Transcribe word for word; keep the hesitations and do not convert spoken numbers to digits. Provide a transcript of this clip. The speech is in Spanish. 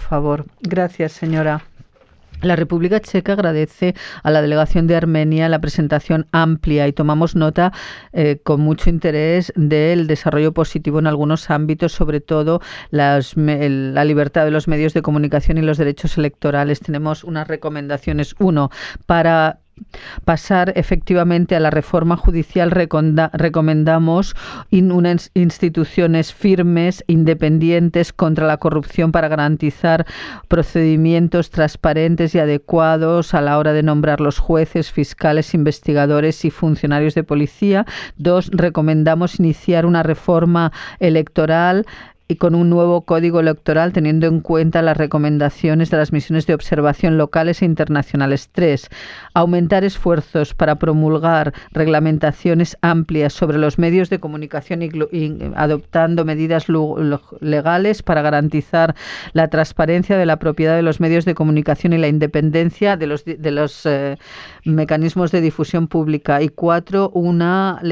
favor. Gracias, señora. La República Checa agradece a la delegación de Armenia la presentación amplia y tomamos nota eh, con mucho interés del desarrollo positivo en algunos ámbitos, sobre todo las, me, la libertad de los medios de comunicación y los derechos electorales. Tenemos unas recomendaciones. Uno, para pasar efectivamente a la reforma judicial, recomendamos unas instituciones firmes, independientes contra la corrupción para garantizar procedimientos transparentes y adecuados a la hora de nombrar los jueces, fiscales, investigadores y funcionarios de policía. Dos, recomendamos iniciar una reforma electoral y con un nuevo código electoral teniendo en cuenta las recomendaciones de las misiones de observación locales e internacionales. Tres, aumentar esfuerzos para promulgar reglamentaciones amplias sobre los medios de comunicación y, y adoptando medidas legales para garantizar la transparencia de la propiedad de los medios de comunicación y la independencia de los, de los eh, mecanismos de difusión pública. Y cuatro, una